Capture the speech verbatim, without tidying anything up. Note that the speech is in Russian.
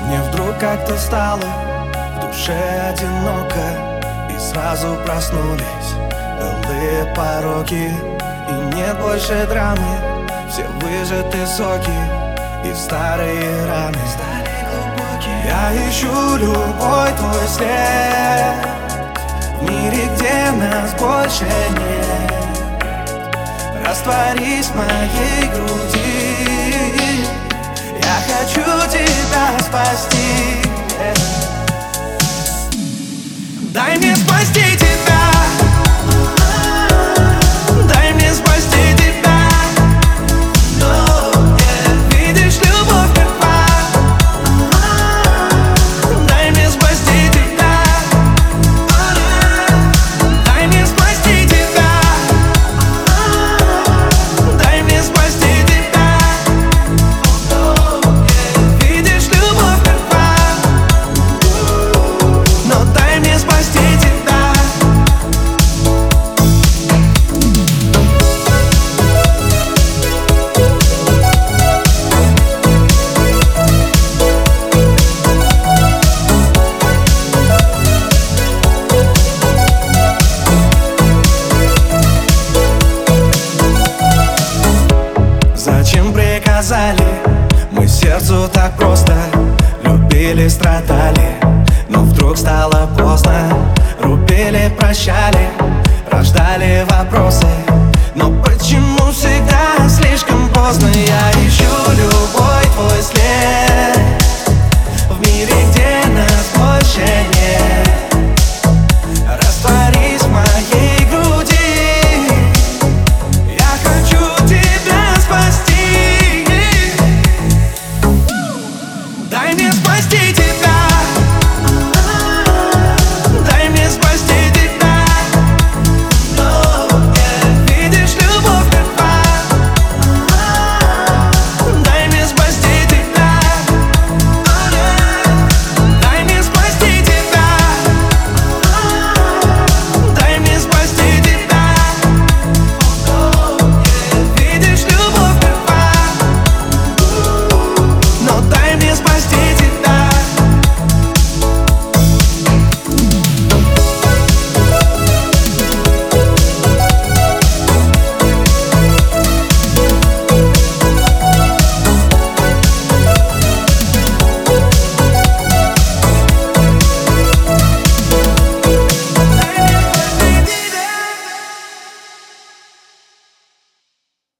Мне вдруг как-то стало в душе одиноко, и сразу проснулись былые пороки. И нет больше драмы, все выжаты соки и старые раны стали глубокие. Я ищу любой твой след в мире, где нас больше нет. Растворись в моей груди, я хочу тебя спасти. Дай мне спасти тебя, дай мне спасти тебя. No, yeah. Видишь, любовь мертва. Дай мне спасти тебя, дай мне спасти тебя, дай мне спасти тебя. No, yeah. Видишь, любовь мертва, но дай мне спасти тебя. Зачем приказали? Мы сердцу так просто любили, страдали, но вдруг стало поздно. Рубили, прощали, рождали вопросы, но почему всегда слишком поздно? Я ищу любовь